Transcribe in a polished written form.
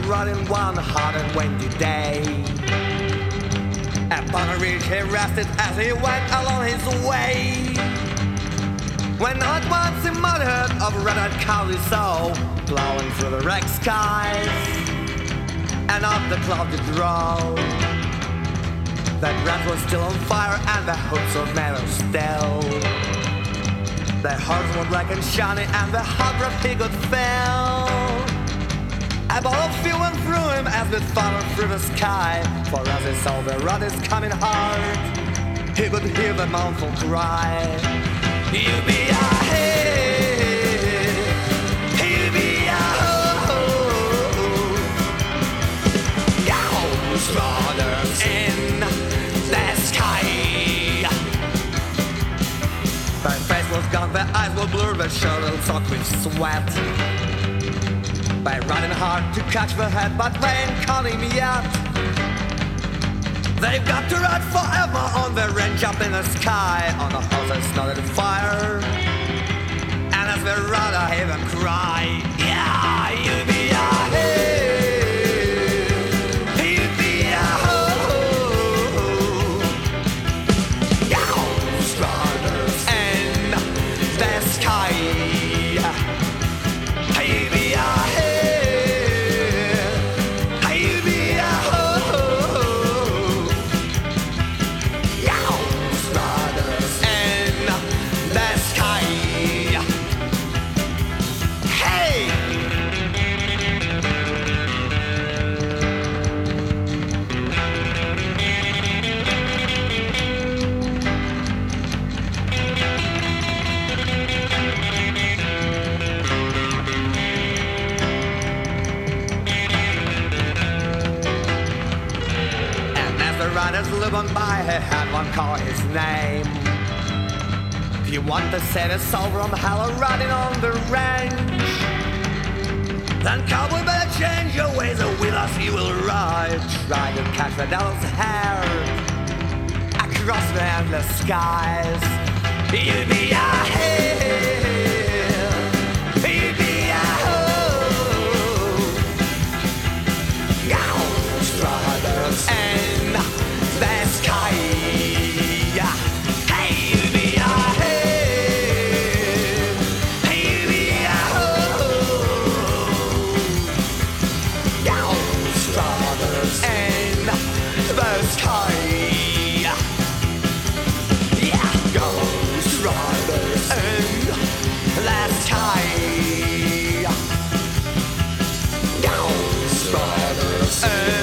running one hot and windy day. Upon a ridge he rested as he went along his way. When all at once he muttered of red and cloudy soul, blowing through the wrecked skies and up the clouded road. That ramp was still on fire and the hoops of metal still. The horns were black and shiny and the hot rough he could feel. A ball of fuel went through him as it followed through the sky. For as he saw the rockets coming hard, he could hear the mournful cry. U-B-I-Hey, U-B-I-Ho. Ghost runners in the sky. Their face was gone, their eyes were blurred, their shoulders soaked with sweat. By running hard to catch the head, but they ain't caught him yet. They've got to ride forever on the range up in the sky, on the horses snorted fire. And as they run, I hear them cry, yeah, U-B-I-Hey, U-B-I-Ho. Ghost runners in the sky. Riders live on by, he had one call his name. If you want to save his soul from hell riding on the range, then cowboy better change your ways, or with us you will ride. Try to catch the devil's hair across the endless skies. U-B-I-Hey, U-B-I-Ho. Ghost riders in the sky. Hey, U-B-I-Hey, U-B-I-Ho. Ghost riders in the sky. Yeah, ghost riders in the sky. Ghost riders in